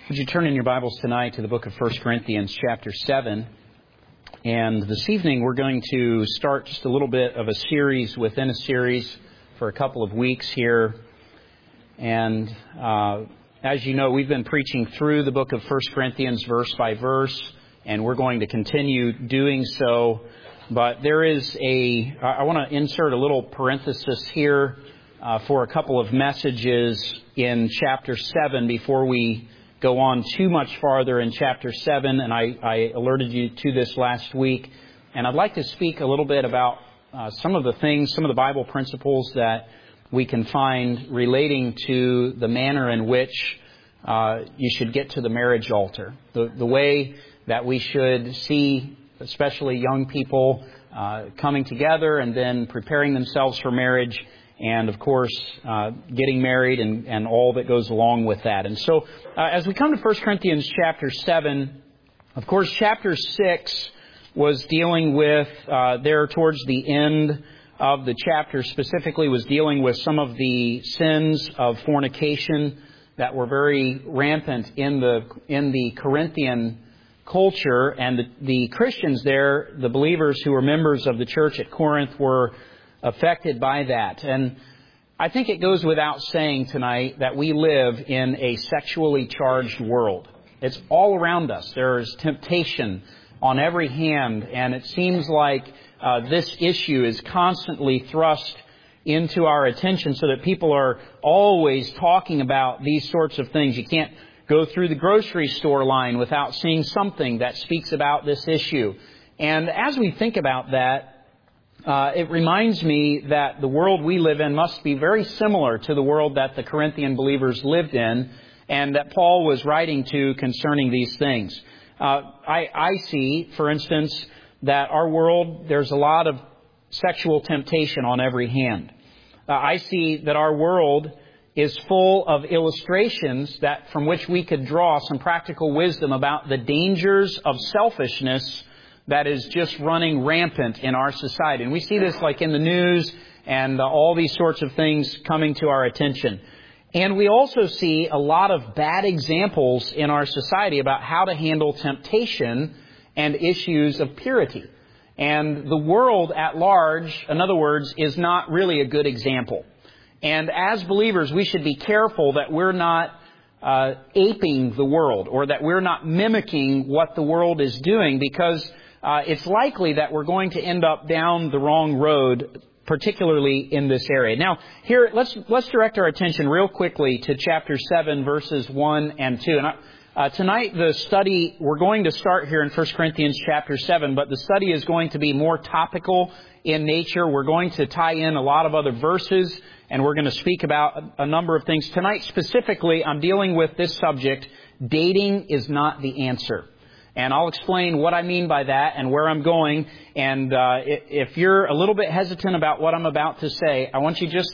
Would you turn in your Bibles tonight to the book of 1 Corinthians chapter 7? And this evening we're going to start just a little bit of a series within a series for a couple of weeks here. And as you know, we've been preaching through the book of 1 Corinthians verse by verse, and we're going to continue doing so. But there is I want to insert a little parenthesis here for a couple of messages in chapter 7 before we go on too much farther in chapter 7, and I alerted you to this last week. And I'd like to speak a little bit about some of the Bible principles that we can find relating to the manner in which you should get to the marriage altar. The way that we should see, especially young people, coming together and then preparing themselves for marriage, and, of course, getting married and all that goes along with that. And so, as we come to 1 Corinthians chapter 7, of course, chapter 6 was dealing with, there towards the end of the chapter specifically, was dealing with some of the sins of fornication that were very rampant in the Corinthian culture. And the Christians there, the believers who were members of the church at Corinth, were affected by that. And I think it goes without saying tonight that we live in a sexually charged world. It's all around us. There's temptation on every hand, and it seems like this issue is constantly thrust into our attention so that people are always talking about these sorts of things. You can't go through the grocery store line without seeing something that speaks about this issue. And as we think about that, it reminds me that the world we live in must be very similar to the world that the Corinthian believers lived in and that Paul was writing to concerning these things. I see, for instance, that our world, there's a lot of sexual temptation on every hand. I see that our world is full of illustrations that from which we could draw some practical wisdom about the dangers of selfishness that is just running rampant in our society. And we see this like in the news and all these sorts of things coming to our attention. And we also see a lot of bad examples in our society about how to handle temptation and issues of purity. And the world at large, in other words, is not really a good example. And as believers, we should be careful that we're not aping the world or that we're not mimicking what the world is doing, because it's likely that we're going to end up down the wrong road, particularly in this area. Now, here, let's direct our attention real quickly to chapter 7, verses 1 and 2. And tonight, the study, we're going to start here in 1 Corinthians chapter 7, but the study is going to be more topical in nature. We're going to tie in a lot of other verses, and we're going to speak about a number of things. Tonight, specifically, I'm dealing with this subject: dating is not the answer. And I'll explain what I mean by that and where I'm going. And if you're a little bit hesitant about what I'm about to say, I want you just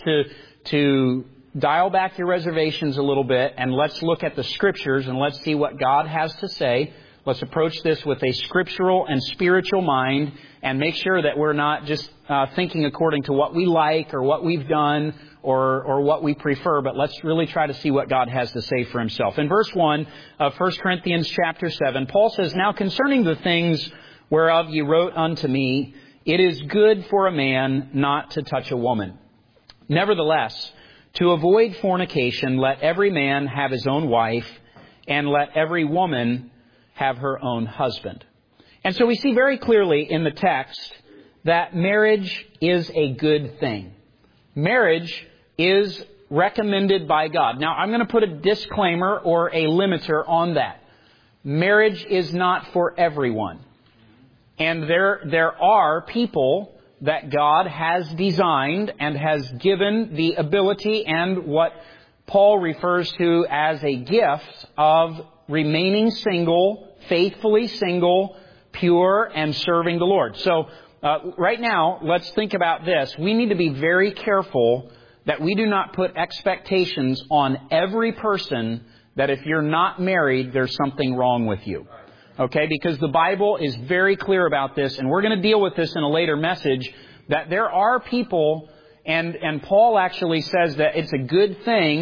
to dial back your reservations a little bit, and let's look at the Scriptures and let's see what God has to say. Let's approach this with a scriptural and spiritual mind and make sure that we're not just thinking according to what we like or what we've done or what we prefer, but let's really try to see what God has to say for Himself. In verse 1 of 1 Corinthians chapter 7, Paul says, "Now concerning the things whereof ye wrote unto me, it is good for a man not to touch a woman. Nevertheless, to avoid fornication, let every man have his own wife, and let every woman have her own husband." And so we see very clearly in the text that marriage is a good thing. Marriage is recommended by God. Now, I'm going to put a disclaimer or a limiter on that. Marriage is not for everyone. And there are people that God has designed and has given the ability and what Paul refers to as a gift of remaining single, faithfully single, pure, and serving the Lord. So right now, let's think about this. We need to be very careful that we do not put expectations on every person that if you're not married, there's something wrong with you. Okay? Because the Bible is very clear about this, and we're going to deal with this in a later message, that there are people, and Paul actually says that it's a good thing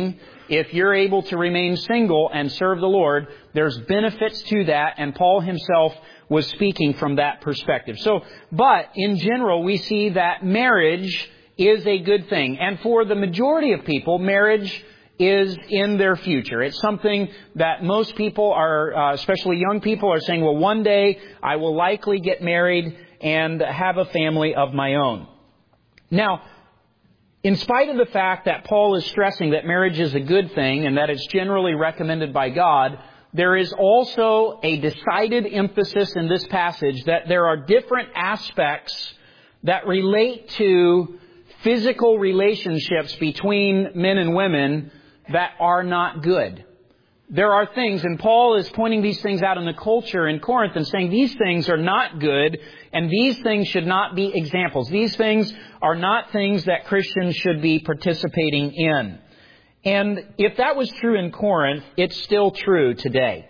if you're able to remain single and serve the Lord, there's benefits to that, and Paul himself was speaking from that perspective. But in general, we see that marriage is a good thing. And for the majority of people, marriage is in their future. It's something that most people are, especially young people, are saying, well, one day I will likely get married and have a family of my own. Now, in spite of the fact that Paul is stressing that marriage is a good thing and that it's generally recommended by God, there is also a decided emphasis in this passage that there are different aspects that relate to physical relationships between men and women that are not good. There are things, and Paul is pointing these things out in the culture in Corinth and saying these things are not good, and these things should not be examples. These things are not things that Christians should be participating in. And if that was true in Corinth, it's still true today.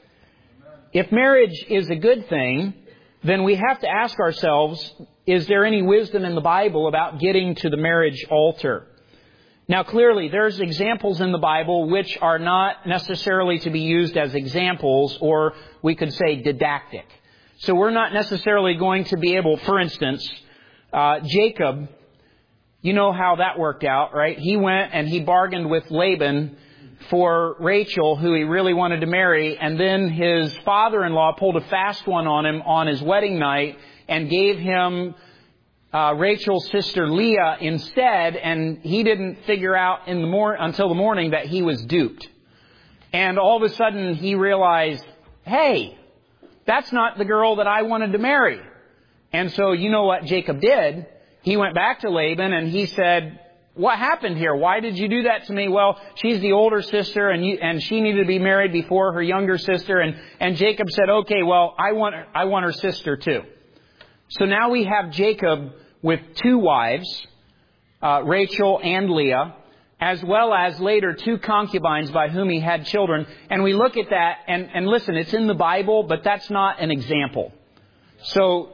If marriage is a good thing, then we have to ask ourselves, is there any wisdom in the Bible about getting to the marriage altar? Now, clearly, there's examples in the Bible which are not necessarily to be used as examples, or we could say didactic. So we're not necessarily going to be able, for instance, Jacob, you know how that worked out, right? He went and he bargained with Laban for Rachel, who he really wanted to marry, and then his father-in-law pulled a fast one on him on his wedding night and gave him Rachel's sister Leah instead, and he didn't figure out until the morning that he was duped. And all of a sudden he realized, hey, that's not the girl that I wanted to marry. And so you know what Jacob did? He went back to Laban and he said, what happened here? Why did you do that to me? Well, she's the older sister and she needed to be married before her younger sister. And Jacob said, okay, well, I want her sister too. So now we have Jacob with two wives, Rachel and Leah, as well as later two concubines by whom he had children. And we look at that and listen, it's in the Bible, but that's not an example. So,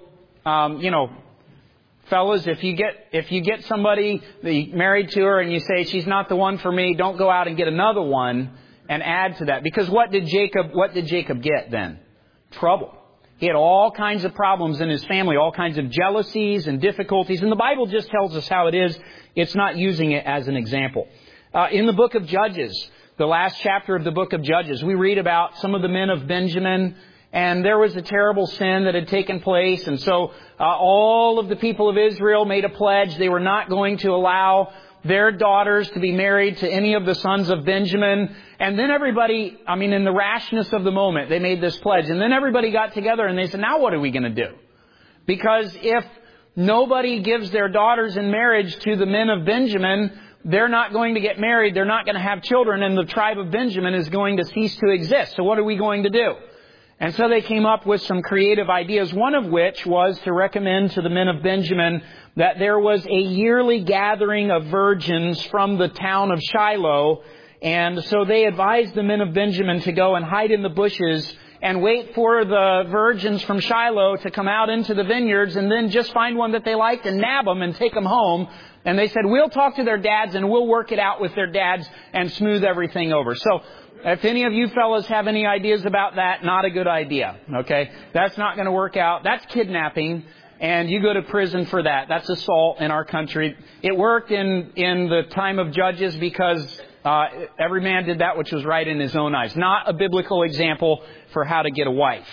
fellas, if you get somebody married to her and you say she's not the one for me, don't go out and get another one and add to that. Because what did Jacob get then? Trouble. He had all kinds of problems in his family, all kinds of jealousies and difficulties. And the Bible just tells us how it is. It's not using it as an example. In the book of Judges, the last chapter of the book of Judges, we read about some of the men of Benjamin. And there was a terrible sin that had taken place. And so all of the people of Israel made a pledge. They were not going to allow their daughters to be married to any of the sons of Benjamin. And then everybody, in the rashness of the moment, they made this pledge. And then everybody got together and they said, now what are we going to do? Because if nobody gives their daughters in marriage to the men of Benjamin, they're not going to get married, they're not going to have children, and the tribe of Benjamin is going to cease to exist. So what are we going to do? And so they came up with some creative ideas, one of which was to recommend to the men of Benjamin that there was a yearly gathering of virgins from the town of Shiloh. And so they advised the men of Benjamin to go and hide in the bushes and wait for the virgins from Shiloh to come out into the vineyards and then just find one that they liked and nab them and take them home. And they said, we'll talk to their dads and we'll work it out with their dads and smooth everything over. So if any of you fellas have any ideas about that, not a good idea. Okay? That's not going to work out. That's kidnapping. And you go to prison for that. That's assault in our country. It worked in the time of Judges because every man did that which was right in his own eyes. Not a biblical example for how to get a wife.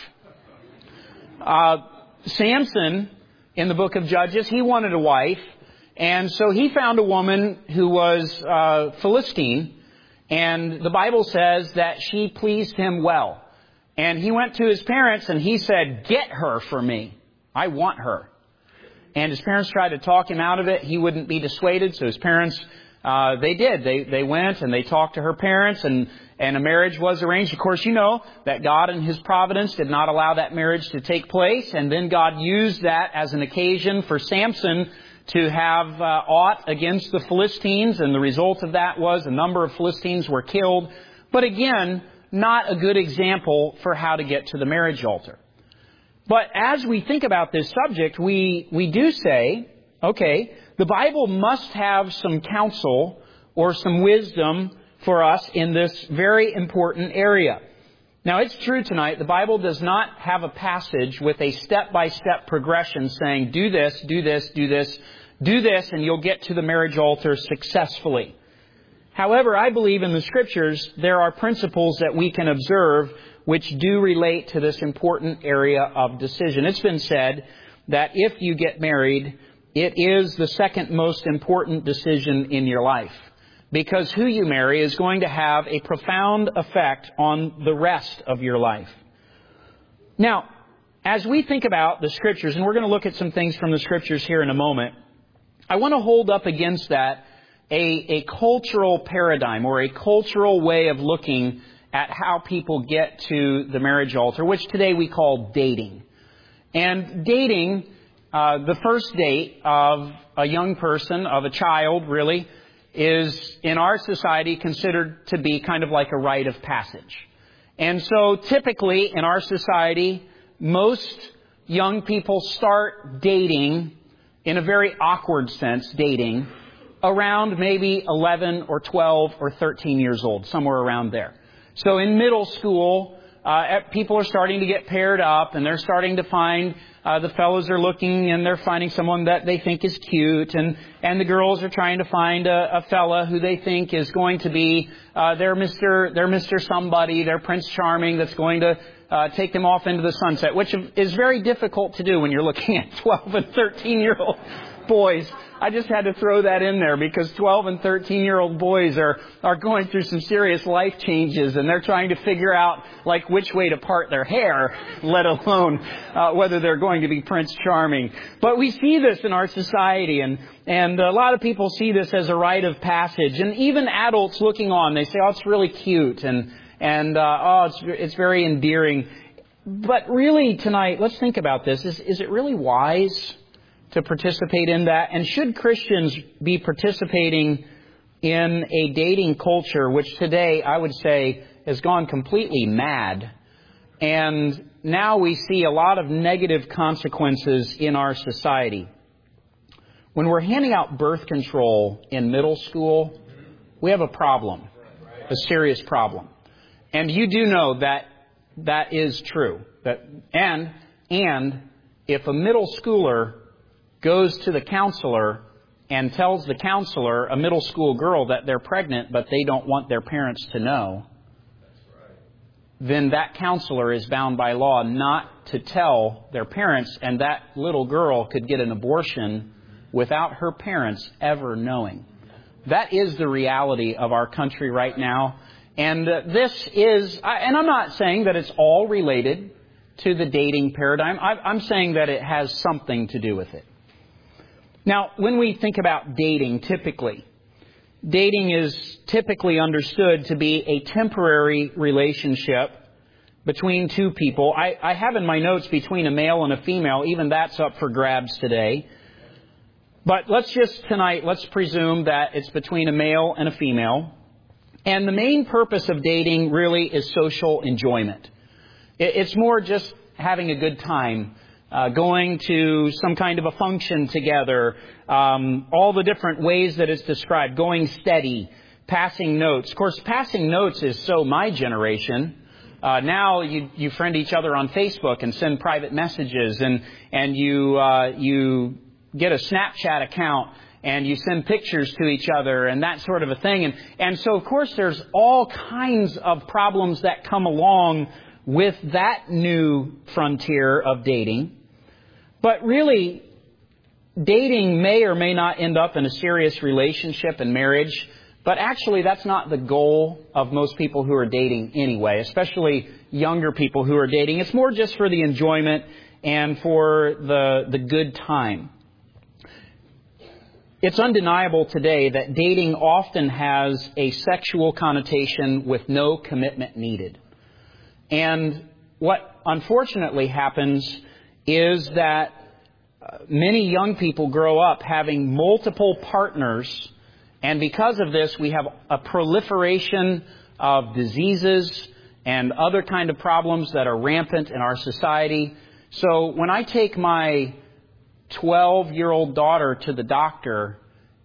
Samson, in the book of Judges, he wanted a wife. And so he found a woman who was Philistine. And the Bible says that she pleased him well. And he went to his parents and he said, get her for me. I want her. And his parents tried to talk him out of it. He wouldn't be dissuaded. So his parents, they did. They went and they talked to her parents and a marriage was arranged. Of course, you know that God in His providence did not allow that marriage to take place. And then God used that as an occasion for Samson to have aught against the Philistines. And the result of that was a number of Philistines were killed. But again, not a good example for how to get to the marriage altar. But as we think about this subject, we do say, okay, the Bible must have some counsel or some wisdom for us in this very important area. Now, it's true tonight, the Bible does not have a passage with a step-by-step progression saying, do this, do this, do this, do this, and you'll get to the marriage altar successfully. However, I believe in the Scriptures there are principles that we can observe which do relate to this important area of decision. It's been said that if you get married, it is the second most important decision in your life, because who you marry is going to have a profound effect on the rest of your life. Now, as we think about the Scriptures, and we're going to look at some things from the Scriptures here in a moment, I want to hold up against that a cultural paradigm or a cultural way of looking at how people get to the marriage altar, which today we call dating. And dating, the first date of a young person, of a child really, is in our society considered to be kind of like a rite of passage. And so typically in our society, most young people start dating, in a very awkward sense, dating, around maybe 11 or 12 or 13 years old, somewhere around there. So in middle school, people are starting to get paired up, and they're starting to find the fellows are looking and they're finding someone that they think is cute, and the girls are trying to find a fella who they think is going to be their Mr. Somebody, their Prince Charming that's going to take them off into the sunset, which is very difficult to do when you're looking at 12 and 13-year-old boys. I just had to throw that in there because 12 and 13-year-old boys are going through some serious life changes, and they're trying to figure out like which way to part their hair, let alone whether they're going to be Prince Charming. But we see this in our society, and a lot of people see this as a rite of passage. And even adults looking on, they say, oh, it's really cute, and it's very endearing. But really tonight, let's think about this. Is it really wise to participate in that? And should Christians be participating in a dating culture which today I would say has gone completely mad? And now we see a lot of negative consequences in our society. When we're handing out birth control in middle school, we have a problem, a serious problem. And you do know that that is true. And if a middle schooler goes to the counselor and tells the counselor, a middle school girl, that they're pregnant but they don't want their parents to know, then that counselor is bound by law not to tell their parents, and that little girl could get an abortion without her parents ever knowing. That is the reality of our country right now. And this is, and I'm not saying that it's all related to the dating paradigm. I'm saying that it has something to do with it. Now, when we think about dating, dating is typically understood to be a temporary relationship between two people. I have in my notes between a male and a female. Even that's up for grabs today. But let's presume that it's between a male and a female. And the main purpose of dating really is social enjoyment. It's more just having a good time. Going to some kind of a function together, all the different ways that it's described, going steady, passing notes. Of course, passing notes is so my generation. Now you friend each other on Facebook and send private messages, and you get a Snapchat account and you send pictures to each other and that sort of a thing. And so, of course, there's all kinds of problems that come along with that new frontier of dating. But really, dating may or may not end up in a serious relationship and marriage. But actually, that's not the goal of most people who are dating anyway, especially younger people who are dating. It's more just for the enjoyment and for the good time. It's undeniable today that dating often has a sexual connotation with no commitment needed. And what unfortunately happens is that many young people grow up having multiple partners, and because of this, we have a proliferation of diseases and other kind of problems that are rampant in our society. So when I take my 12-year-old daughter to the doctor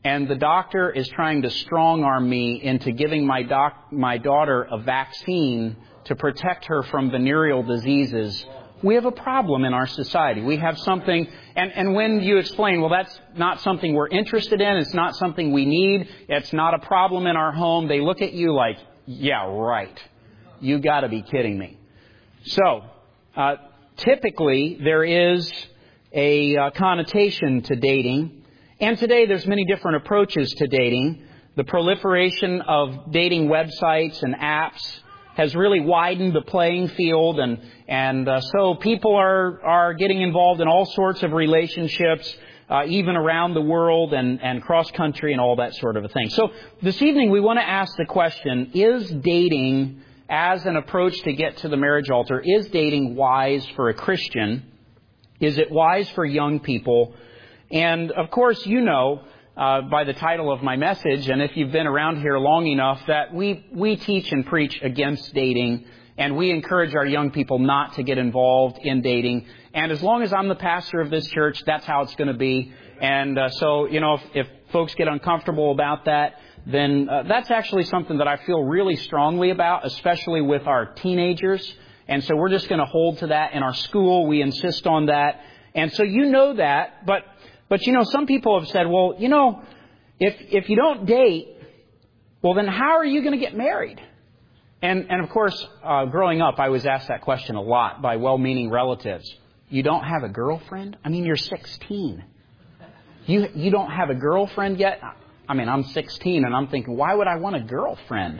and the doctor is trying to strong-arm me into giving my daughter a vaccine to protect her from venereal diseases, we have a problem in our society. We have something, and when you explain, well, that's not something we're interested in, it's not something we need, it's not a problem in our home, they look at you like, yeah, right. You got to be kidding me. So, typically, there is a connotation to dating. And today there's many different approaches to dating. The proliferation of dating websites and apps has really widened the playing field, and so people are getting involved in all sorts of relationships, even around the world and cross-country and all that sort of a thing. So this evening we want to ask the question, is dating as an approach to get to the marriage altar, is dating wise for a Christian? Is it wise for young people? And, of course, you know by the title of my message, and if you've been around here long enough, that we teach and preach against dating, and we encourage our young people not to get involved in dating. And as long as I'm the pastor of this church, that's how it's going to be. And so, you know, if folks get uncomfortable about that, then that's actually something that I feel really strongly about, especially with our teenagers. And so we're just going to hold to that. In our school, we insist on that. And so you know that, but you know, some people have said, well, you know, if you don't date, well, then how are you going to get married? And of course, growing up, I was asked that question a lot by well-meaning relatives. You don't have a girlfriend? I mean, you're 16. You don't have a girlfriend yet? I mean, I'm 16 and I'm thinking, why would I want a girlfriend?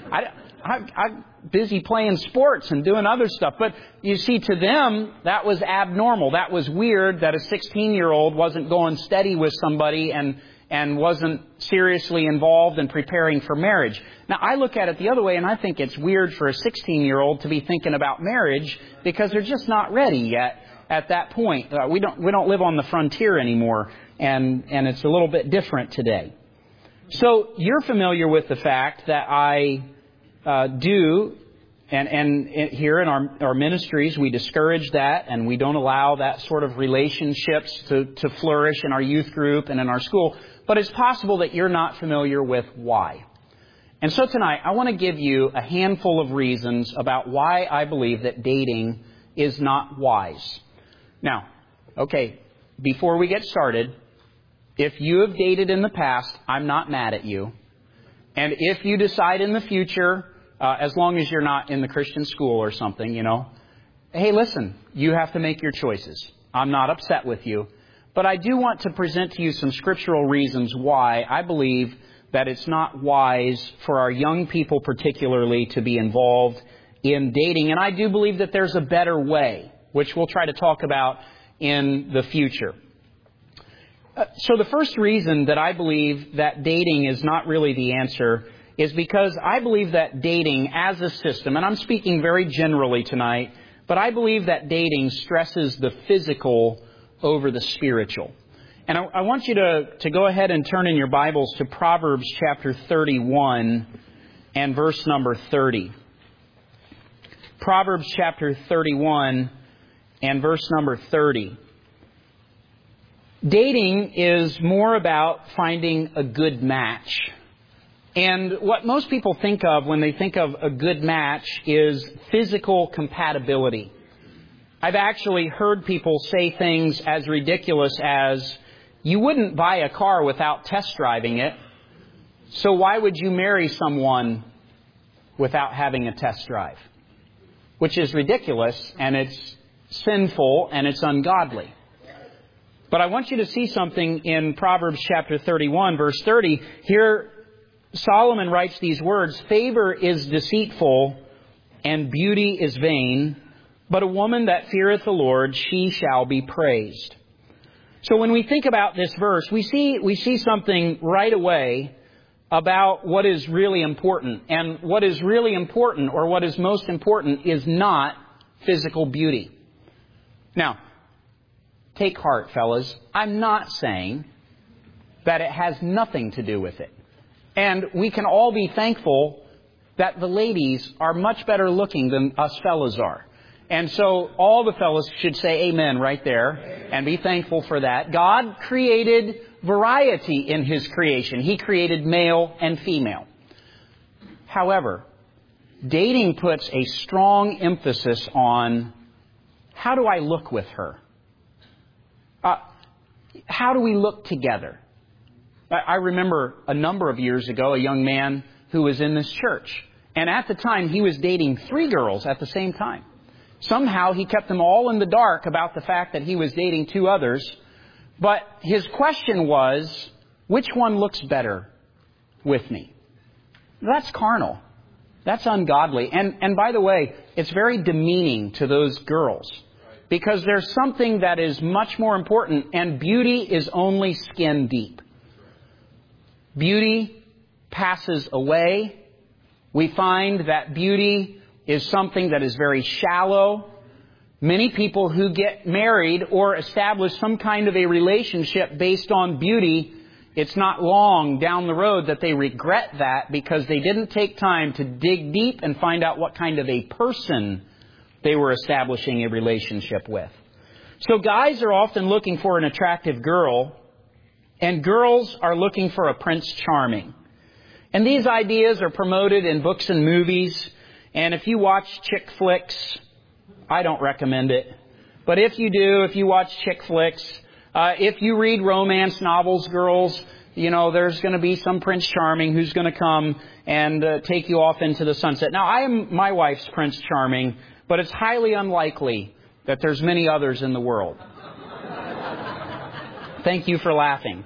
I'm busy playing sports and doing other stuff. But you see, to them, that was abnormal. That was weird that a 16-year-old wasn't going steady with somebody and wasn't seriously involved in preparing for marriage. Now, I look at it the other way, and I think it's weird for a 16-year-old to be thinking about marriage because they're just not ready yet at that point. We don't live on the frontier anymore, and it's a little bit different today. So you're familiar with the fact that I do, and here in our ministries, we discourage that, and we don't allow that sort of relationships to flourish in our youth group and in our school. But it's possible that you're not familiar with why. And so tonight, I want to give you a handful of reasons about why I believe that dating is not wise. Now, okay, before we get started, if you have dated in the past, I'm not mad at you. And if you decide in the future, as long as you're not in the Christian school or something, you know, hey, listen, you have to make your choices. I'm not upset with you. But I do want to present to you some scriptural reasons why I believe that it's not wise for our young people particularly to be involved in dating. And I do believe that there's a better way, which we'll try to talk about in the future. So the first reason that I believe that dating is not really the answer is because I believe that dating as a system, and I'm speaking very generally tonight, but I believe that dating stresses the physical over the spiritual. And I want you to go ahead and turn in your Bibles to Proverbs chapter 31 and verse number 30. Proverbs chapter 31 and verse number 30. Dating is more about finding a good match. And what most people think of when they think of a good match is physical compatibility. I've actually heard people say things as ridiculous as, you wouldn't buy a car without test driving it, so why would you marry someone without having a test drive? Which is ridiculous, and it's sinful, and it's ungodly. But I want you to see something in Proverbs chapter 31, verse 30. Here, Solomon writes these words, "Favor is deceitful, and beauty is vain, but a woman that feareth the Lord, she shall be praised." So when we think about this verse, we see something right away about what is really important. And what is really important, or what is most important, is not physical beauty. Now, take heart, fellas. I'm not saying that it has nothing to do with it. And we can all be thankful that the ladies are much better looking than us fellas are. And so all the fellas should say amen right there and be thankful for that. God created variety in His creation. He created male and female. However, dating puts a strong emphasis on, how do I look with her? How do we look together? I remember a number of years ago, a young man who was in this church. And at the time, he was dating 3 girls at the same time. Somehow, he kept them all in the dark about the fact that he was dating 2 others. But his question was, which one looks better with me? That's carnal. That's ungodly. And by the way, it's very demeaning to those girls. Because there's something that is much more important, and beauty is only skin deep. Beauty passes away. We find that beauty is something that is very shallow. Many people who get married or establish some kind of a relationship based on beauty, it's not long down the road that they regret that because they didn't take time to dig deep and find out what kind of a person they were establishing a relationship with. So guys are often looking for an attractive girl, and girls are looking for a Prince Charming. And these ideas are promoted in books and movies. And if you watch chick flicks, I don't recommend it. But if you do, if you watch chick flicks, if you read romance novels, girls, you know, there's going to be some Prince Charming who's going to come and take you off into the sunset. Now, I am my wife's Prince Charming, but it's highly unlikely that there's many others in the world. Thank you for laughing.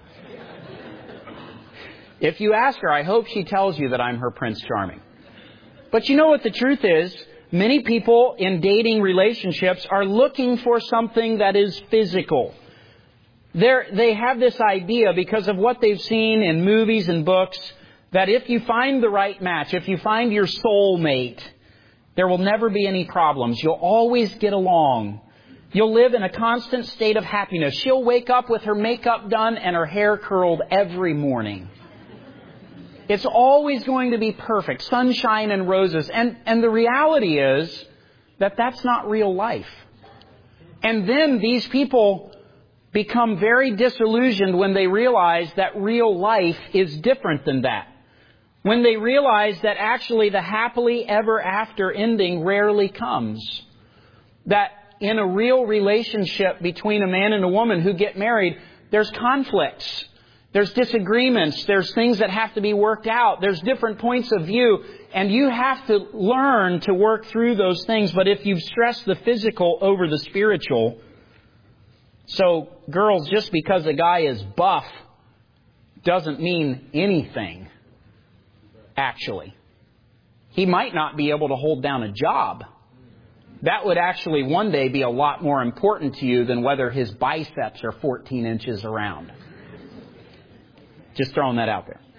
If you ask her, I hope she tells you that I'm her Prince Charming. But you know what the truth is? Many people in dating relationships are looking for something that is physical. They have this idea because of what they've seen in movies and books that if you find the right match, if you find your soulmate, there will never be any problems. You'll always get along. You'll live in a constant state of happiness. She'll wake up with her makeup done and her hair curled every morning. It's always going to be perfect, sunshine and roses. And the reality is that that's not real life. And then these people become very disillusioned when they realize that real life is different than that. When they realize that actually the happily ever after ending rarely comes. That in a real relationship between a man and a woman who get married, there's conflicts. There's disagreements. There's things that have to be worked out. There's different points of view. And you have to learn to work through those things. But if you've stressed the physical over the spiritual... So, girls, just because a guy is buff doesn't mean anything, actually. He might not be able to hold down a job. That would actually one day be a lot more important to you than whether his biceps are 14 inches around. Just throwing that out there.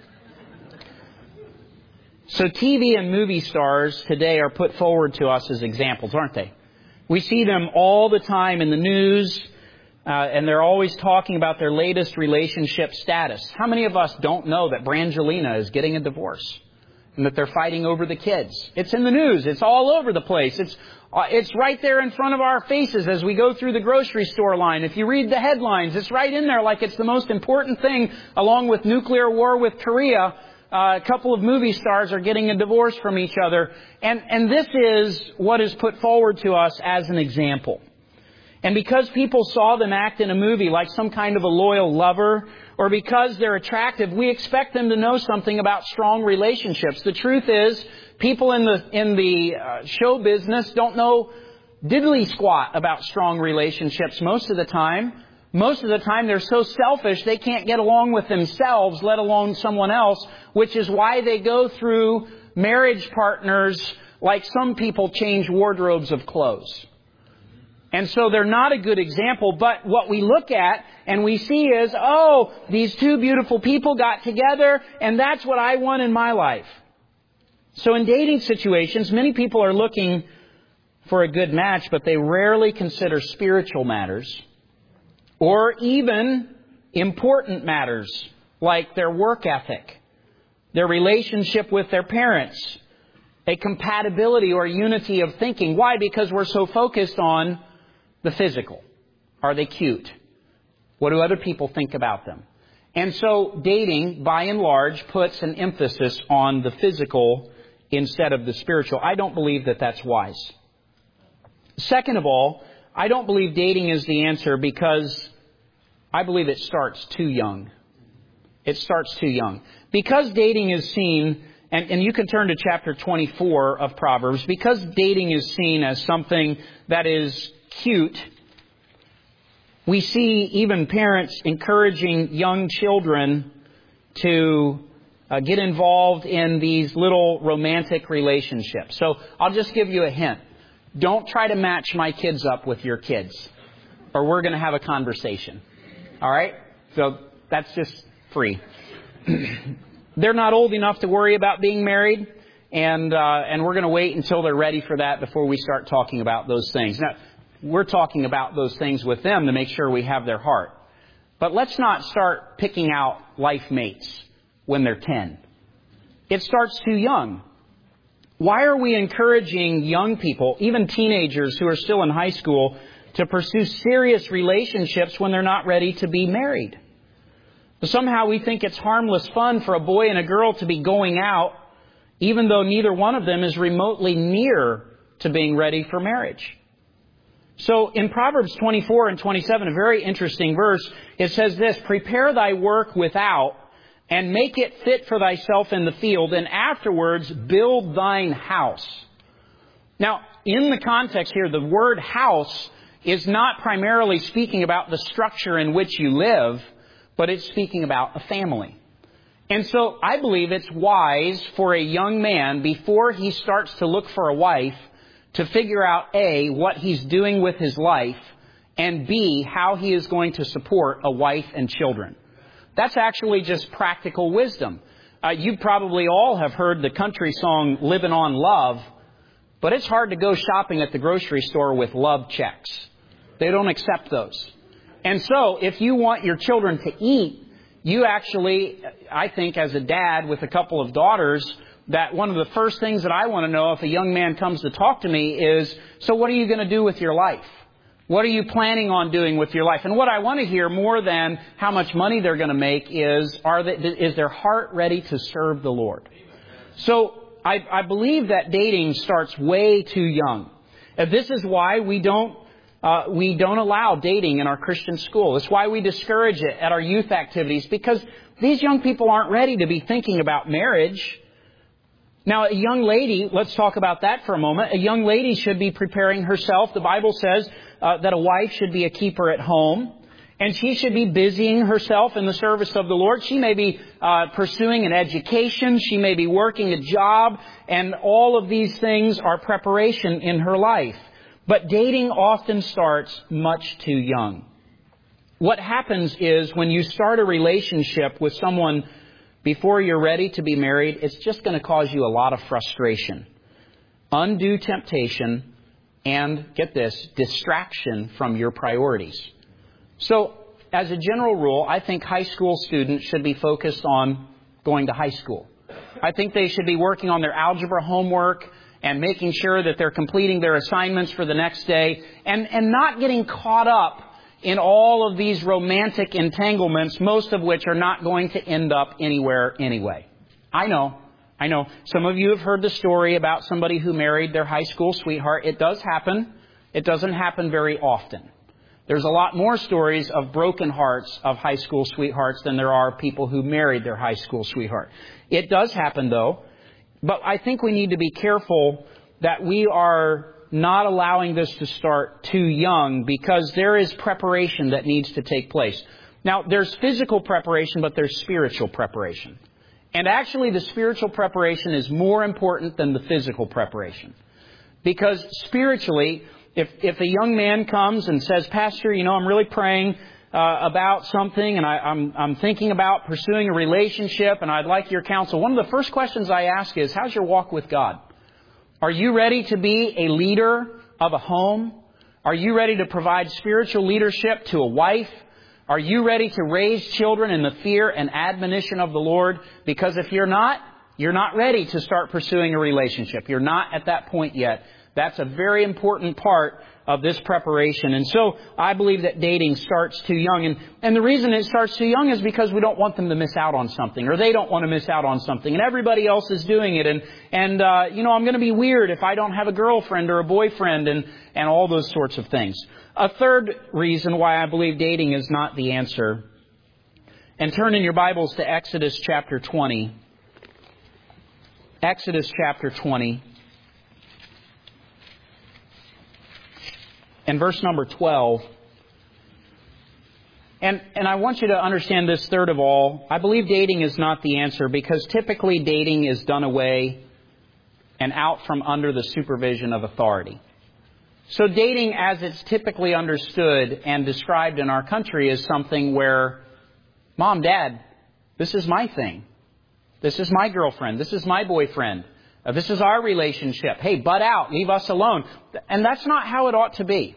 So TV and movie stars today are put forward to us as examples, aren't they? We see them all the time in the news, and they're always talking about their latest relationship status. How many of us don't know that Brangelina is getting a divorce and that they're fighting over the kids? It's in the news. It's all over the place. It's right there in front of our faces as we go through the grocery store line. If you read the headlines, it's right in there like it's the most important thing, along with nuclear war with Korea. A couple of movie stars are getting a divorce from each other. And this is what is put forward to us as an example. And because people saw them act in a movie like some kind of a loyal lover, or because they're attractive, we expect them to know something about strong relationships. The truth is, people in the show business don't know diddly squat about strong relationships most of the time. Most of the time they're so selfish they can't get along with themselves, let alone someone else, which is why they go through marriage partners like some people change wardrobes of clothes. And so they're not a good example, but what we look at and we see is, oh, these two beautiful people got together and that's what I want in my life. So in dating situations, many people are looking for a good match, but they rarely consider spiritual matters or even important matters like their work ethic, their relationship with their parents, a compatibility or unity of thinking. Why? Because we're so focused on the physical. Are they cute? What do other people think about them? And so dating, by and large, puts an emphasis on the physical instead of the spiritual. I don't believe that that's wise. Second of all, I don't believe dating is the answer because I believe it starts too young. It starts too young. Because dating is seen, and you can turn to chapter 24 of Proverbs, because dating is seen as something that is cute, we see even parents encouraging young children to get involved in these little romantic relationships. So I'll just give you a hint. Don't try to match my kids up with your kids, or we're going to have a conversation. All right? So that's just free. They're not old enough to worry about being married, and we're going to wait until they're ready for that before we start talking about those things. Now, we're talking about those things with them to make sure we have their heart. But let's not start picking out life mates when they're 10. It starts too young. Why are we encouraging young people, even teenagers who are still in high school, to pursue serious relationships when they're not ready to be married? Somehow we think it's harmless fun for a boy and a girl to be going out, even though neither one of them is remotely near to being ready for marriage. So in Proverbs 24 and 27, a very interesting verse, it says this, "Prepare thy work without, and make it fit for thyself in the field, and afterwards build thine house." Now, in the context here, the word house is not primarily speaking about the structure in which you live, but it's speaking about a family. And so I believe it's wise for a young man, before he starts to look for a wife, to figure out A, what he's doing with his life, and B, how he is going to support a wife and children. That's actually just practical wisdom. You probably all have heard the country song, "Living on Love," but it's hard to go shopping at the grocery store with love checks. They don't accept those. And so, if you want your children to eat, you actually, I think as a dad with a couple of daughters, that one of the first things that I want to know if a young man comes to talk to me is, so what are you going to do with your life? What are you planning on doing with your life? And what I want to hear more than how much money they're going to make is their heart ready to serve the Lord? So I believe that dating starts way too young. And this is why we don't allow dating in our Christian school. It's why we discourage it at our youth activities, because these young people aren't ready to be thinking about marriage. Now, a young lady, let's talk about that for a moment. A young lady should be preparing herself. The Bible says that a wife should be a keeper at home, and she should be busying herself in the service of the Lord. She may be pursuing an education. She may be working a job, and all of these things are preparation in her life. But dating often starts much too young. What happens is when you start a relationship with someone before you're ready to be married, it's just going to cause you a lot of frustration, undue temptation, and, get this, distraction from your priorities. So, as a general rule, I think high school students should be focused on going to high school. I think they should be working on their algebra homework and making sure that they're completing their assignments for the next day, and not getting caught up in all of these romantic entanglements, most of which are not going to end up anywhere anyway. I know. Some of you have heard the story about somebody who married their high school sweetheart. It does happen. It doesn't happen very often. There's a lot more stories of broken hearts of high school sweethearts than there are people who married their high school sweetheart. It does happen, though. But I think we need to be careful that we are not allowing this to start too young, because there is preparation that needs to take place. Now, there's physical preparation, but there's spiritual preparation. And actually, the spiritual preparation is more important than the physical preparation. Because spiritually, if a young man comes and says, "Pastor, I'm really praying about something, and I'm thinking about pursuing a relationship, and I'd like your counsel," one of the first questions I ask is, how's your walk with God? Are you ready to be a leader of a home? Are you ready to provide spiritual leadership to a wife? Are you ready to raise children in the fear and admonition of the Lord? Because if you're not ready to start pursuing a relationship. You're not at that point yet. That's a very important part of this preparation. And so I believe that dating starts too young. And the reason it starts too young is because we don't want them to miss out on something, or they don't want to miss out on something, and everybody else is doing it. And I'm going to be weird if I don't have a girlfriend or a boyfriend and all those sorts of things. A third reason why I believe dating is not the answer. And turn in your Bibles to Exodus chapter 20. Exodus chapter 20. And verse number 12. And I want you to understand this third of all. I believe dating is not the answer because typically dating is done away and out from under the supervision of authority. So dating as it's typically understood and described in our country is something where, Mom, Dad, this is my thing. This is my girlfriend. This is my boyfriend. This is our relationship. Hey, butt out. Leave us alone. And that's not how it ought to be.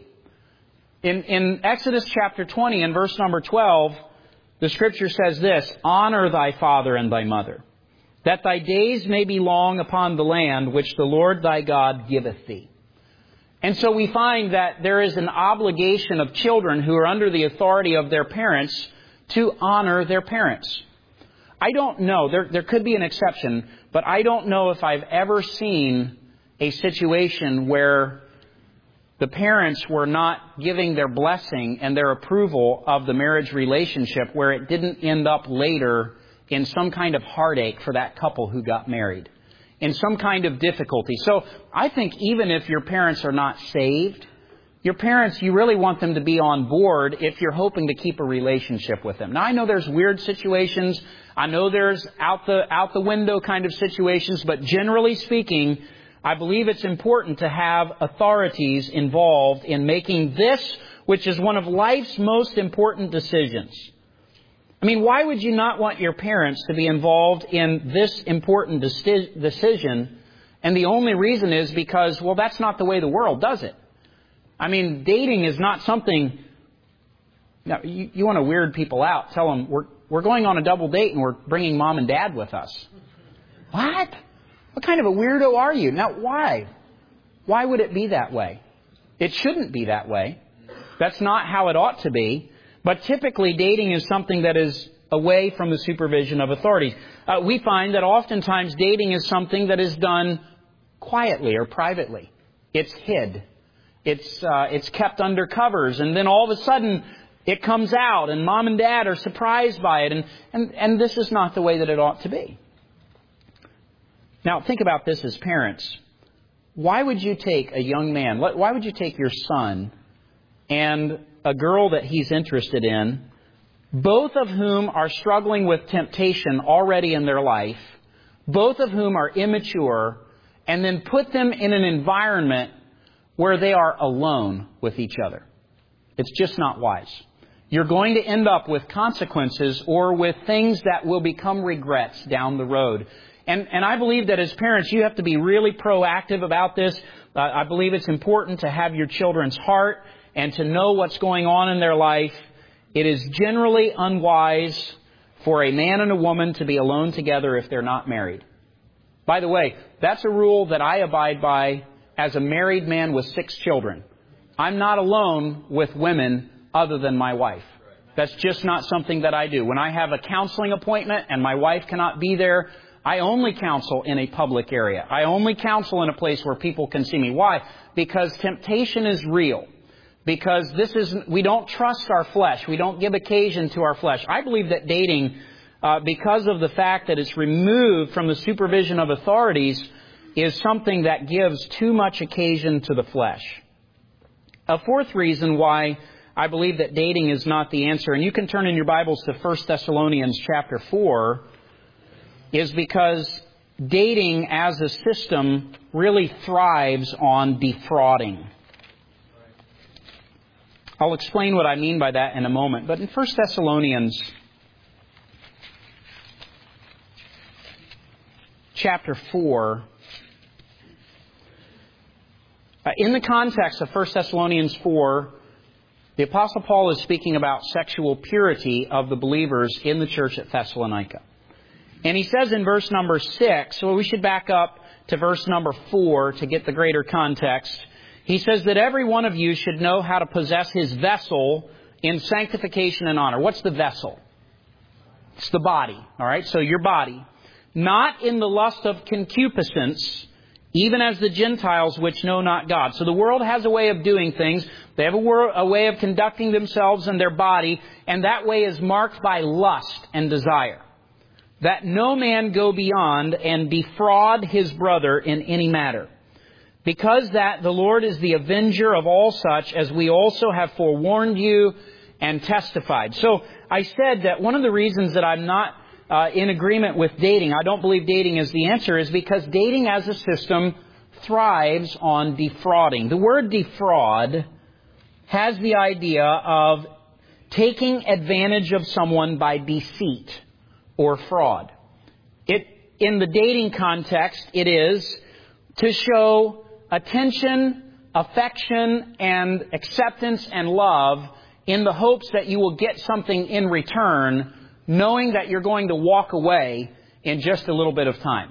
In Exodus chapter 20 and verse number 12, the Scripture says this, "Honor thy father and thy mother, that thy days may be long upon the land which the Lord thy God giveth thee." And so we find that there is an obligation of children who are under the authority of their parents to honor their parents. I don't know, there could be an exception, but I don't know if I've ever seen a situation where the parents were not giving their blessing and their approval of the marriage relationship where it didn't end up later in some kind of heartache for that couple who got married, in some kind of difficulty. So I think even if your parents are not saved, your parents, you really want them to be on board if you're hoping to keep a relationship with them. Now, I know there's weird situations. I know there's out the window kind of situations. But generally speaking, I believe it's important to have authorities involved in making this, which is one of life's most important decisions. I mean, why would you not want your parents to be involved in this important decision? And the only reason is because, well, that's not the way the world does it. I mean, dating is not something... Now, you want to weird people out. Tell them, we're going on a double date and we're bringing Mom and Dad with us. What? What kind of a weirdo are you? Now, why? Why would it be that way? It shouldn't be that way. That's not how it ought to be. But typically, dating is something that is away from the supervision of authorities. We find that oftentimes dating is something that is done quietly or privately. It's hid. It's kept under covers, and then all of a sudden it comes out, and Mom and Dad are surprised by it, and this is not the way that it ought to be. Now, think about this as parents. Why would you take a young man, why would you take your son and a girl that he's interested in, both of whom are struggling with temptation already in their life, both of whom are immature, and then put them in an environment where they are alone with each other? It's just not wise. You're going to end up with consequences or with things that will become regrets down the road. And I believe that as parents, you have to be really proactive about this. I believe it's important to have your children's heart and to know what's going on in their life. It is generally unwise for a man and a woman to be alone together if they're not married. By the way, that's a rule that I abide by as a married man with 6 children. I'm not alone with women other than my wife. That's just not something that I do. When I have a counseling appointment and my wife cannot be there, I only counsel in a public area. I only counsel in a place where people can see me. Why? Because temptation is real. Because we don't trust our flesh. We don't give occasion to our flesh. I believe that dating, because of the fact that it's removed from the supervision of authorities, is something that gives too much occasion to the flesh. A fourth reason why I believe that dating is not the answer, and you can turn in your Bibles to 1 Thessalonians chapter 4, is because dating as a system really thrives on defrauding. I'll explain what I mean by that in a moment. But in 1 Thessalonians chapter 4, in the context of 1 Thessalonians 4, the Apostle Paul is speaking about sexual purity of the believers in the church at Thessalonica. And he says in verse number 6, well, we should back up to verse number 4 to get the greater context. He says that every one of you should know how to possess his vessel in sanctification and honor. What's the vessel? It's the body. All right, so your body. Not in the lust of concupiscence, even as the Gentiles which know not God. So the world has a way of doing things. They have a way of conducting themselves in their body, and that way is marked by lust and desire. That no man go beyond and defraud his brother in any matter. Because that the Lord is the avenger of all such, as we also have forewarned you and testified. So I said that one of the reasons that I'm not in agreement with dating, I don't believe dating is the answer, is because dating as a system thrives on defrauding. The word defraud has the idea of taking advantage of someone by deceit or fraud. In the dating context, it is to show attention, affection, and acceptance and love in the hopes that you will get something in return, knowing that you're going to walk away in just a little bit of time.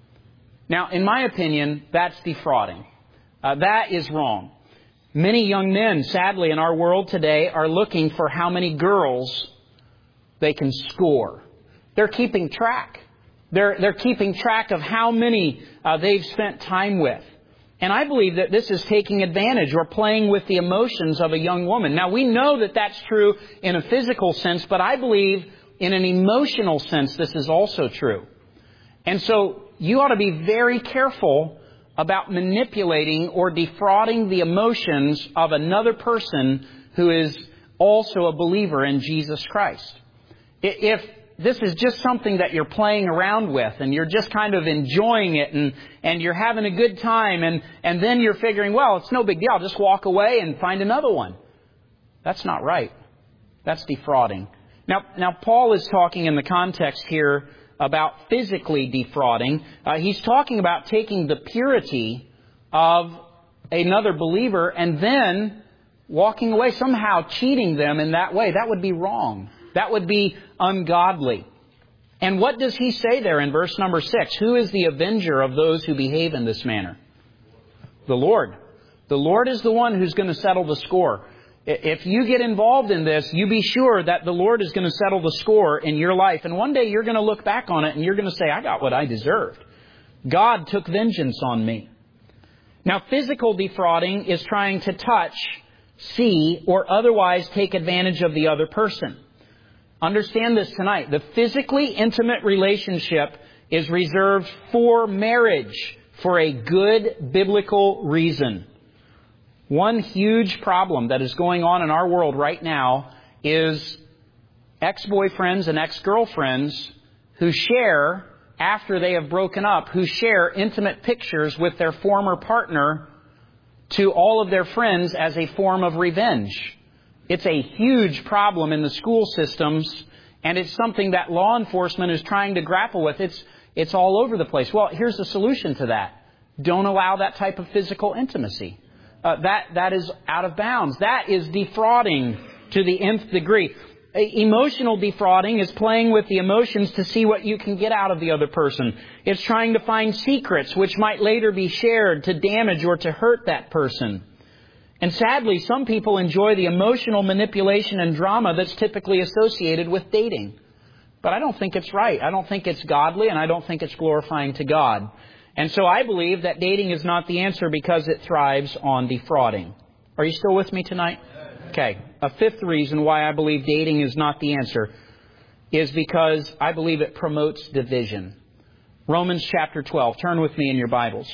Now, in my opinion, that's defrauding. That is wrong. Many young men, sadly, in our world today are looking for how many girls they can score. They're keeping track. They're keeping track of how many they've spent time with. And I believe that this is taking advantage or playing with the emotions of a young woman. Now, we know that that's true in a physical sense, but I believe in an emotional sense this is also true. And so you ought to be very careful about manipulating or defrauding the emotions of another person who is also a believer in Jesus Christ. If this is just something that you're playing around with and you're just kind of enjoying it and you're having a good time and then you're figuring, well, it's no big deal, I'll just walk away and find another one. That's not right. That's defrauding. Now Paul is talking in the context here about physically defrauding. He's talking about taking the purity of another believer and then walking away, somehow cheating them in that way. That would be wrong. That would be ungodly. And what does he say there in verse number 6? Who is the avenger of those who behave in this manner? The Lord. The Lord is the one who's going to settle the score. If you get involved in this, you be sure that the Lord is going to settle the score in your life. And one day you're going to look back on it and you're going to say, I got what I deserved. God took vengeance on me. Now, physical defrauding is trying to touch, see, or otherwise take advantage of the other person. Understand this tonight. The physically intimate relationship is reserved for marriage for a good biblical reason. One huge problem that is going on in our world right now is ex-boyfriends and ex-girlfriends who share, after they have broken up, who share intimate pictures with their former partner to all of their friends as a form of revenge. It's a huge problem in the school systems, and it's something that law enforcement is trying to grapple with. It's all over the place. Well, here's the solution to that. Don't allow that type of physical intimacy. That is out of bounds. That is defrauding to the nth degree. Emotional defrauding is playing with the emotions to see what you can get out of the other person. It's trying to find secrets which might later be shared to damage or to hurt that person. And sadly, some people enjoy the emotional manipulation and drama that's typically associated with dating. But I don't think it's right. I don't think it's godly, and I don't think it's glorifying to God. And so I believe that dating is not the answer because it thrives on defrauding. Are you still with me tonight? Okay. A fifth reason why I believe dating is not the answer is because I believe it promotes division. Romans chapter 12. Turn with me in your Bibles.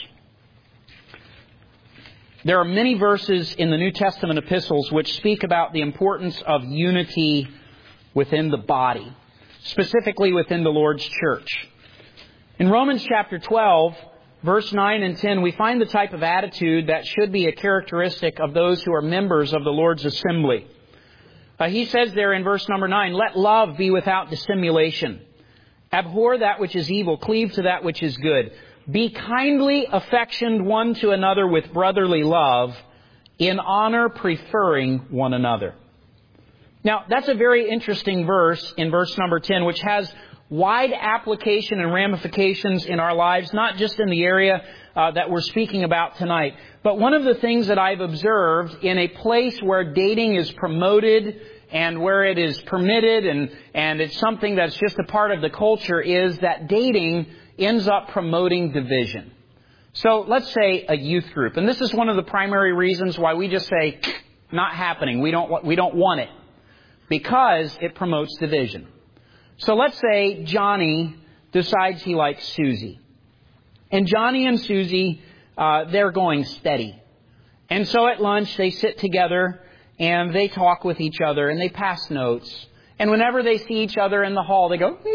There are many verses in the New Testament epistles which speak about the importance of unity within the body, specifically within the Lord's church. In Romans chapter 12, verse 9 and 10, we find the type of attitude that should be a characteristic of those who are members of the Lord's assembly. He says there in verse number 9, let love be without dissimulation. Abhor that which is evil, cleave to that which is good. Be kindly affectioned one to another with brotherly love, in honor preferring one another. Now, that's a very interesting verse in verse number 10, which has wide application and ramifications in our lives, not just in the area that we're speaking about tonight. But one of the things that I've observed in a place where dating is promoted and where it is permitted and it's something that's just a part of the culture is that dating ends up promoting division. So let's say a youth group. And this is one of the primary reasons why we just say, not happening. We don't want it. Because it promotes division. So let's say Johnny decides he likes Susie. And Johnny and Susie, they're going steady. And so at lunch they sit together and they talk with each other and they pass notes. And whenever they see each other in the hall, they go,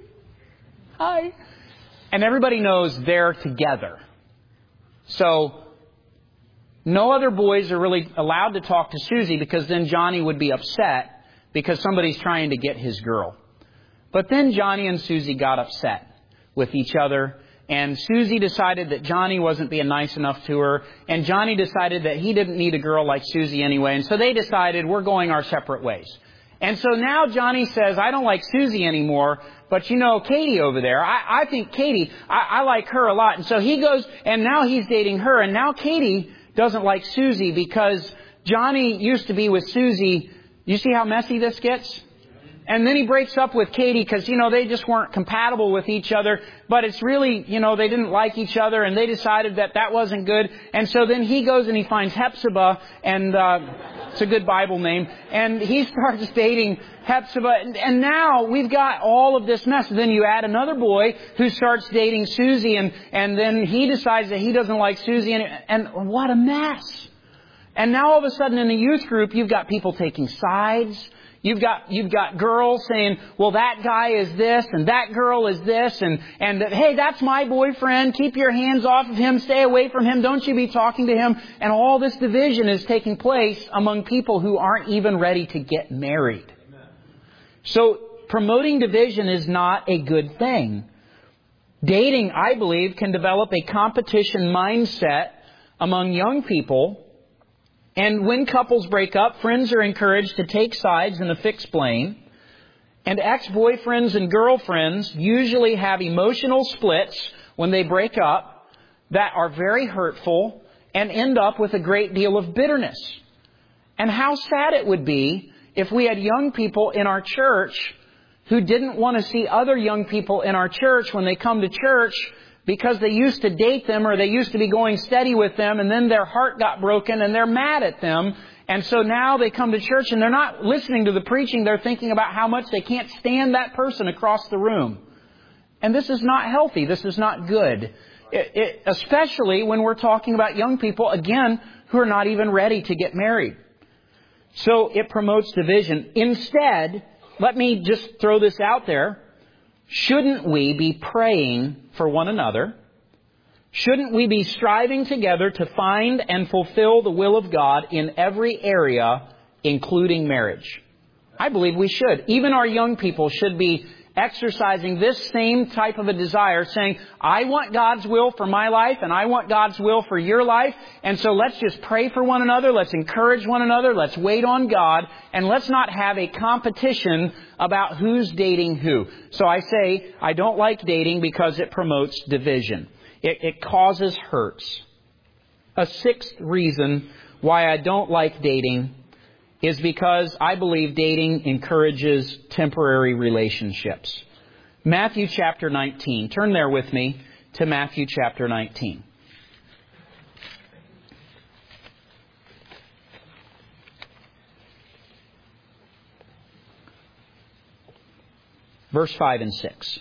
hi. And everybody knows they're together. So no other boys are really allowed to talk to Susie because then Johnny would be upset because somebody's trying to get his girl. But then Johnny and Susie got upset with each other. And Susie decided that Johnny wasn't being nice enough to her. And Johnny decided that he didn't need a girl like Susie anyway. And so they decided we're going our separate ways. And so now Johnny says, I don't like Susie anymore. But you know, Katie over there, I think Katie, I like her a lot. And so he goes, and now he's dating her. And now Katie doesn't like Susie because Johnny used to be with Susie. You see how messy this gets? And then he breaks up with Katie because, they just weren't compatible with each other. But it's really, they didn't like each other and they decided that wasn't good. And so then he goes and he finds Hephzibah, and it's a good Bible name. And he starts dating Hephzibah. And now we've got all of this mess. Then you add another boy who starts dating Susie, and then he decides that he doesn't like Susie. And what a mess. And now all of a sudden in the youth group, you've got people taking sides. You've got girls saying, well, that guy is this and that girl is this and hey, that's my boyfriend. Keep your hands off of him. Stay away from him. Don't you be talking to him. And all this division is taking place among people who aren't even ready to get married. Amen. So promoting division is not a good thing. Dating, I believe, can develop a competition mindset among young people. And when couples break up, friends are encouraged to take sides and to fix blame. And ex-boyfriends and girlfriends usually have emotional splits when they break up that are very hurtful and end up with a great deal of bitterness. And how sad it would be if we had young people in our church who didn't want to see other young people in our church when they come to church because they used to date them or they used to be going steady with them, and then their heart got broken and they're mad at them. And so now they come to church and they're not listening to the preaching. They're thinking about how much they can't stand that person across the room. And this is not healthy. This is not good. Especially when we're talking about young people, again, who are not even ready to get married. So it promotes division. Instead, let me just throw this out there. Shouldn't we be praying for one another? Shouldn't we be striving together to find and fulfill the will of God in every area, including marriage? I believe we should. Even our young people should be exercising this same type of a desire, saying, I want God's will for my life and I want God's will for your life. And so let's just pray for one another. Let's encourage one another. Let's wait on God. And let's not have a competition about who's dating who. So I say, I don't like dating because it promotes division. It causes hurts. A sixth reason why I don't like dating is because I believe dating encourages temporary relationships. Matthew chapter 19. Turn there with me to Matthew chapter 19. Verse 5 and 6.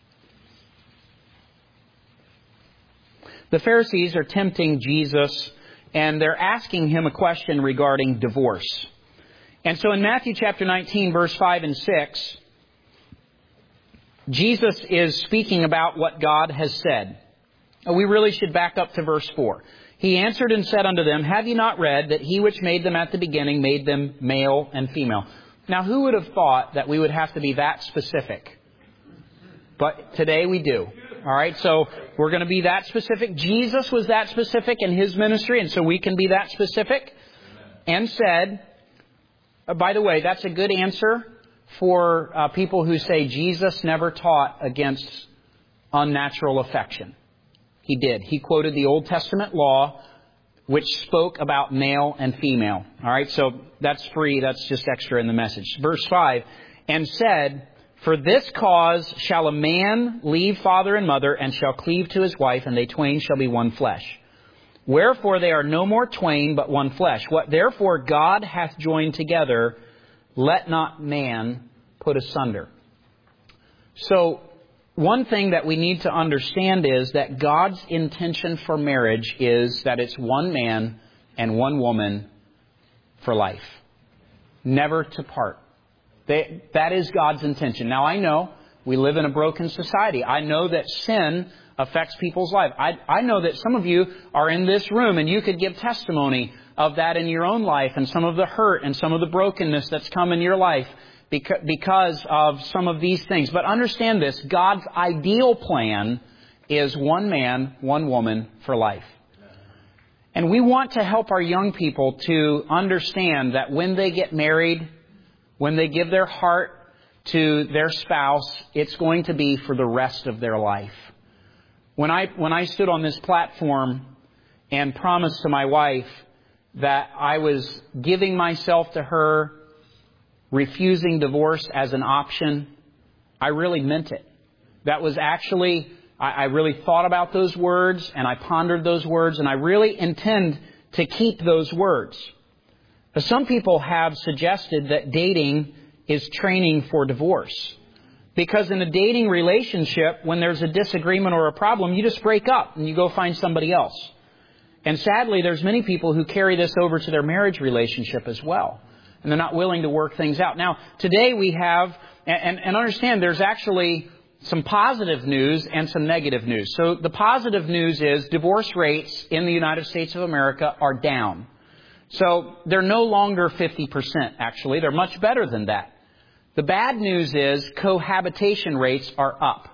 The Pharisees are tempting Jesus, and they're asking him a question regarding divorce. And so in Matthew chapter 19, verse 5 and 6, Jesus is speaking about what God has said. We really should back up to verse 4. He answered and said unto them, Have ye not read that he which made them at the beginning made them male and female? Now, who would have thought that we would have to be that specific? But today we do. All right, so we're going to be that specific. Jesus was that specific in his ministry, and so we can be that specific. And said, by the way, that's a good answer for people who say Jesus never taught against unnatural affection. He did. He quoted the Old Testament law, which spoke about male and female. All right, so that's free. That's just extra in the message. Verse 5, and said, for this cause shall a man leave father and mother, and shall cleave to his wife, and they twain shall be one flesh. Wherefore they are no more twain, but one flesh. What therefore God hath joined together, let not man put asunder. So, one thing that we need to understand is that God's intention for marriage is that it's one man and one woman for life. Never to part. That is God's intention. Now, I know we live in a broken society. I know that sin affects people's life. I know that some of you are in this room and you could give testimony of that in your own life and some of the hurt and some of the brokenness that's come in your life because of some of these things. But understand this, God's ideal plan is one man, one woman for life. And we want to help our young people to understand that when they get married, when they give their heart to their spouse, it's going to be for the rest of their life. When I stood on this platform and promised to my wife that I was giving myself to her, refusing divorce as an option, I really meant it. That was actually, I really thought about those words and I pondered those words and I really intend to keep those words. But some people have suggested that dating is training for divorce. Because in a dating relationship, when there's a disagreement or a problem, you just break up and you go find somebody else. And sadly, there's many people who carry this over to their marriage relationship as well. And they're not willing to work things out. Now, today we have, and understand there's actually some positive news and some negative news. So the positive news is divorce rates in the United States of America are down. So they're no longer 50%, actually. They're much better than that. The bad news is cohabitation rates are up.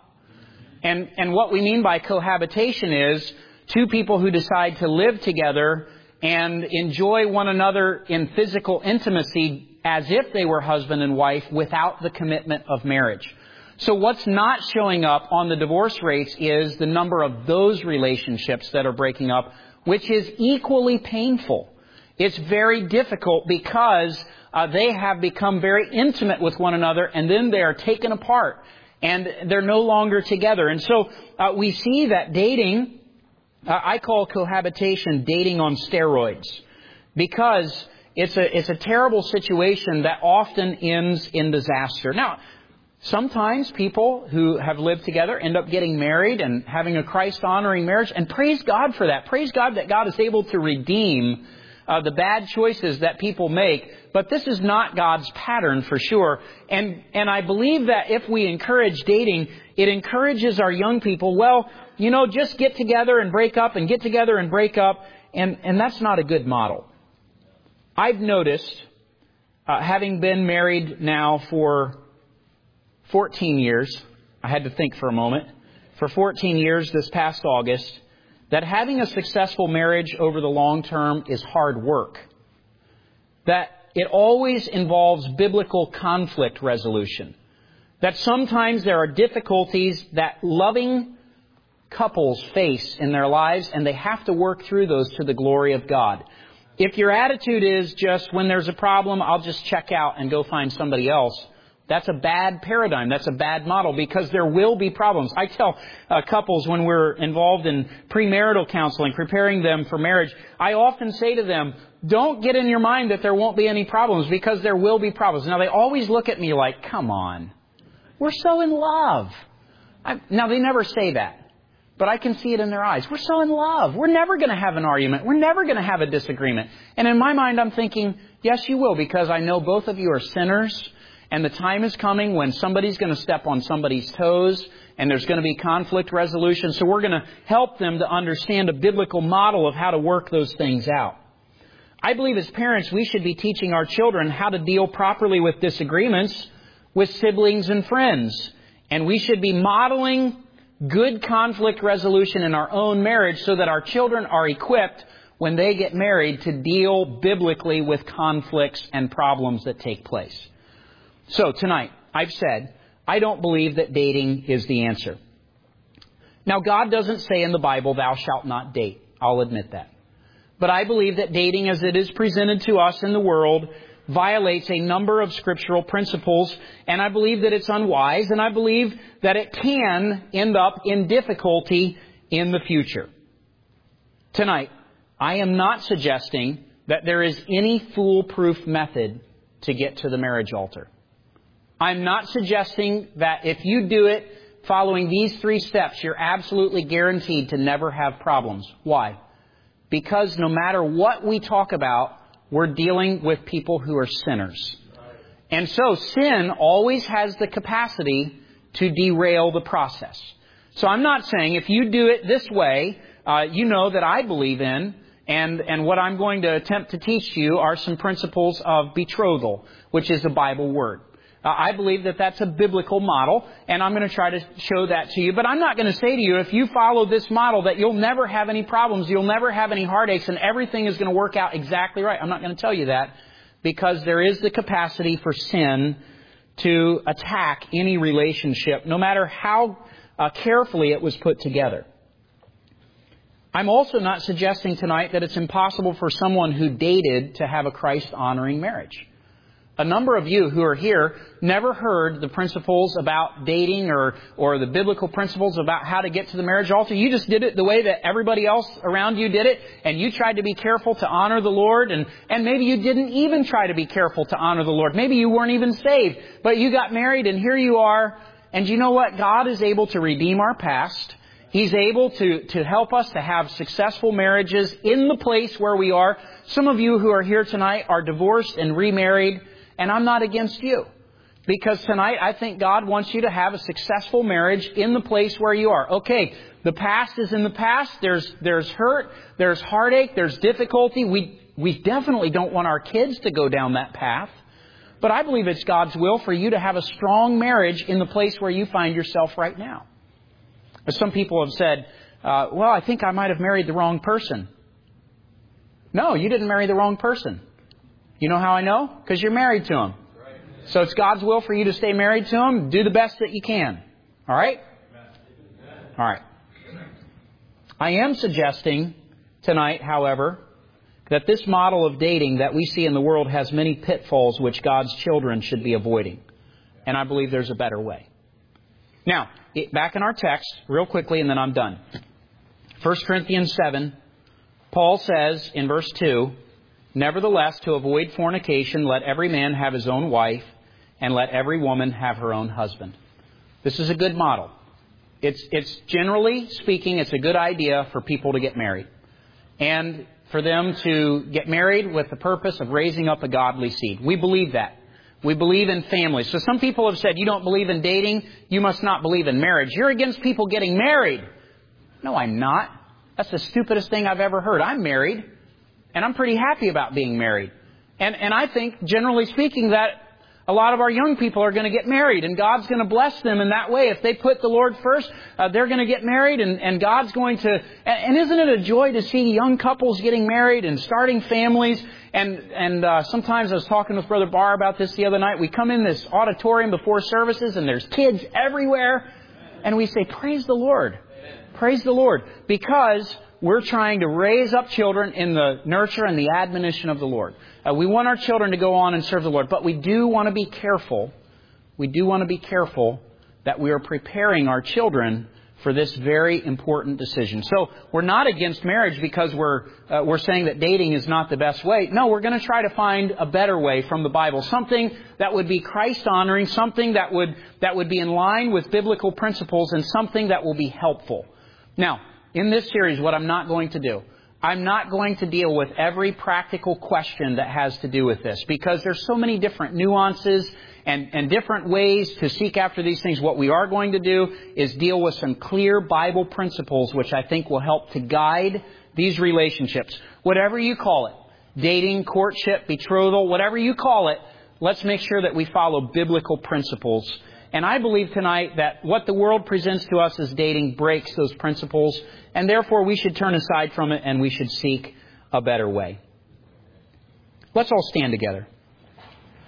And what we mean by cohabitation is two people who decide to live together and enjoy one another in physical intimacy as if they were husband and wife without the commitment of marriage. So what's not showing up on the divorce rates is the number of those relationships that are breaking up, which is equally painful. It's very difficult because they have become very intimate with one another and then they are taken apart and they're no longer together. And so we see that dating, I call cohabitation dating on steroids because it's a terrible situation that often ends in disaster. Now, sometimes people who have lived together end up getting married and having a Christ-honoring marriage, and praise God for that. Praise God that God is able to redeem the bad choices that people make. But this is not God's pattern for sure. And I believe that if we encourage dating, it encourages our young people, well, you know, just get together and break up and get together and break up. And that's not a good model. I've noticed, having been married now for 14 years, I had to think for a moment, for 14 years this past August, that having a successful marriage over the long term is hard work. That it always involves biblical conflict resolution. That sometimes there are difficulties that loving couples face in their lives, and they have to work through those to the glory of God. If your attitude is just, when there's a problem, I'll just check out and go find somebody else, that's a bad paradigm. That's a bad model because there will be problems. I tell couples when we're involved in premarital counseling, preparing them for marriage, I often say to them, don't get in your mind that there won't be any problems because there will be problems. Now, they always look at me like, come on, we're so in love. Now, they never say that, but I can see it in their eyes. We're so in love. We're never going to have an argument. We're never going to have a disagreement. And in my mind, I'm thinking, yes, you will, because I know both of you are sinners. And the time is coming when somebody's going to step on somebody's toes and there's going to be conflict resolution. So we're going to help them to understand a biblical model of how to work those things out. I believe as parents, we should be teaching our children how to deal properly with disagreements with siblings and friends. And we should be modeling good conflict resolution in our own marriage so that our children are equipped when they get married to deal biblically with conflicts and problems that take place. So tonight, I've said, I don't believe that dating is the answer. Now, God doesn't say in the Bible, thou shalt not date. I'll admit that. But I believe that dating as it is presented to us in the world violates a number of scriptural principles, and I believe that it's unwise, and I believe that it can end up in difficulty in the future. Tonight, I am not suggesting that there is any foolproof method to get to the marriage altar. I'm not suggesting that if you do it following these 3 steps, you're absolutely guaranteed to never have problems. Why? Because no matter what we talk about, we're dealing with people who are sinners. And so sin always has the capacity to derail the process. So I'm not saying if you do it this way, you know that I believe in, and what I'm going to attempt to teach you are some principles of betrothal, which is the Bible word. I believe that that's a biblical model, and I'm going to try to show that to you. But I'm not going to say to you, if you follow this model, that you'll never have any problems, you'll never have any heartaches, and everything is going to work out exactly right. I'm not going to tell you that, because there is the capacity for sin to attack any relationship, no matter how carefully it was put together. I'm also not suggesting tonight that it's impossible for someone who dated to have a Christ-honoring marriage. A number of you who are here never heard the principles about dating or the biblical principles about how to get to the marriage altar. You just did it the way that everybody else around you did it, and you tried to be careful to honor the Lord, and maybe you didn't even try to be careful to honor the Lord. Maybe you weren't even saved, but you got married, and here you are. And you know what? God is able to redeem our past. He's able to help us to have successful marriages in the place where we are. Some of you who are here tonight are divorced and remarried. And I'm not against you. Because tonight I think God wants you to have a successful marriage in the place where you are. Okay, the past is in the past. There's hurt, there's heartache, there's difficulty. We definitely don't want our kids to go down that path. But I believe it's God's will for you to have a strong marriage in the place where you find yourself right now. As some people have said, well, I think I might have married the wrong person. No, you didn't marry the wrong person. You know how I know? Because you're married to him. So it's God's will for you to stay married to him. Do the best that you can. All right? All right. I am suggesting tonight, however, that this model of dating that we see in the world has many pitfalls which God's children should be avoiding. And I believe there's a better way. Now, back in our text, real quickly, and then I'm done. 1 Corinthians 7, Paul says in verse 2, nevertheless, to avoid fornication, let every man have his own wife, and let every woman have her own husband. This is a good model. It's generally speaking, it's a good idea for people to get married. And for them to get married with the purpose of raising up a godly seed. We believe that. We believe in families. So some people have said, you don't believe in dating, you must not believe in marriage. You're against people getting married. No, I'm not. That's the stupidest thing I've ever heard. I'm married. And I'm pretty happy about being married. And I think, generally speaking, that a lot of our young people are going to get married. And God's going to bless them in that way. If they put the Lord first, they're going to get married. And God's going to... And isn't it a joy to see young couples getting married and starting families? And sometimes I was talking with Brother Barr about this the other night. We come in this auditorium before services and there's kids everywhere. And we say, praise the Lord. Praise the Lord. Because we're trying to raise up children in the nurture and the admonition of the Lord. We want our children to go on and serve the Lord. But we do want to be careful. We do want to be careful that we are preparing our children for this very important decision. So we're not against marriage because we're saying that dating is not the best way. No, we're going to try to find a better way from the Bible. Something that would be Christ-honoring. Something that would be in line with biblical principles. And something that will be helpful. Now, in this series, what I'm not going to do, I'm not going to deal with every practical question that has to do with this, because there's so many different nuances and different ways to seek after these things. What we are going to do is deal with some clear Bible principles which I think will help to guide these relationships. Whatever you call it, dating, courtship, betrothal, whatever you call it, let's make sure that we follow biblical principles. And I believe tonight that what the world presents to us as dating breaks those principles, and therefore we should turn aside from it and we should seek a better way. Let's all stand together.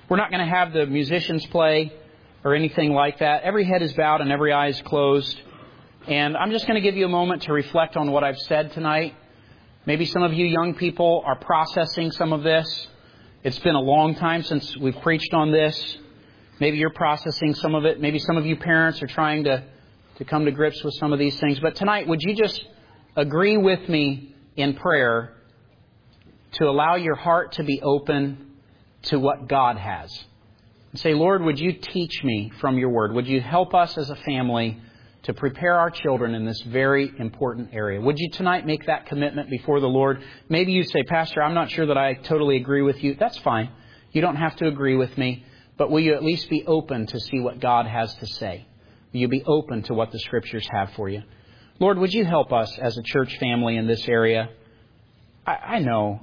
We're not going to have the musicians play or anything like that. Every head is bowed and every eye is closed. And I'm just going to give you a moment to reflect on what I've said tonight. Maybe some of you young people are processing some of this. It's been a long time since we've preached on this. Maybe you're processing some of it. Maybe some of you parents are trying to come to grips with some of these things. But tonight, would you just agree with me in prayer to allow your heart to be open to what God has? And say, Lord, would you teach me from your word? Would you help us as a family to prepare our children in this very important area? Would you tonight make that commitment before the Lord? Maybe you say, Pastor, I'm not sure that I totally agree with you. That's fine. You don't have to agree with me. But will you at least be open to see what God has to say? Will you be open to what the Scriptures have for you? Lord, would you help us as a church family in this area? I know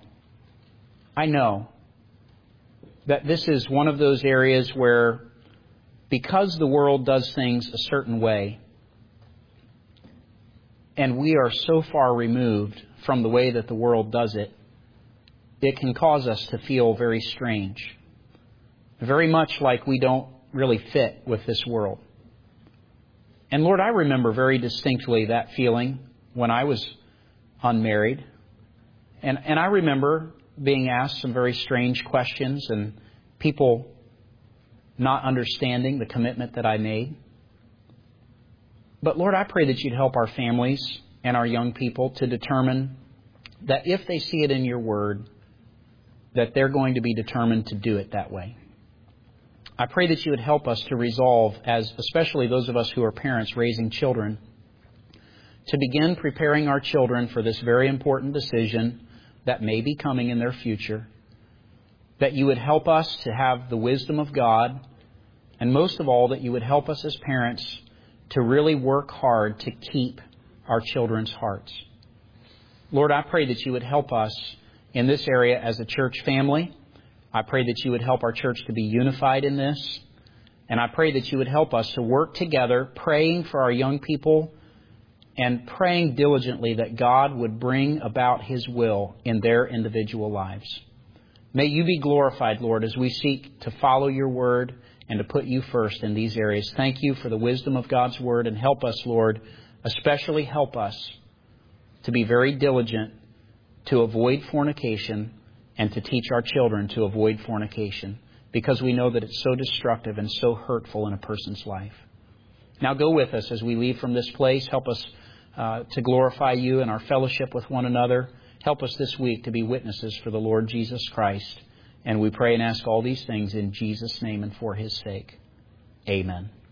that this is one of those areas where, because the world does things a certain way, and we are so far removed from the way that the world does it, it can cause us to feel very strange. Very much like we don't really fit with this world. And Lord, I remember very distinctly that feeling when I was unmarried. And I remember being asked some very strange questions and people not understanding the commitment that I made. But Lord, I pray that you'd help our families and our young people to determine that if they see it in your word, that they're going to be determined to do it that way. I pray that you would help us to resolve, as especially those of us who are parents raising children, to begin preparing our children for this very important decision that may be coming in their future. That you would help us to have the wisdom of God, and most of all, that you would help us as parents to really work hard to keep our children's hearts. Lord, I pray that you would help us in this area as a church family. I pray that you would help our church to be unified in this. And I pray that you would help us to work together, praying for our young people and praying diligently that God would bring about His will in their individual lives. May you be glorified, Lord, as we seek to follow your word and to put you first in these areas. Thank you for the wisdom of God's word, and help us, Lord, especially help us to be very diligent to avoid fornication and to teach our children to avoid fornication, because we know that it's so destructive and so hurtful in a person's life. Now go with us as we leave from this place. Help us to glorify you in our fellowship with one another. Help us this week to be witnesses for the Lord Jesus Christ. And we pray and ask all these things in Jesus' name and for His sake. Amen.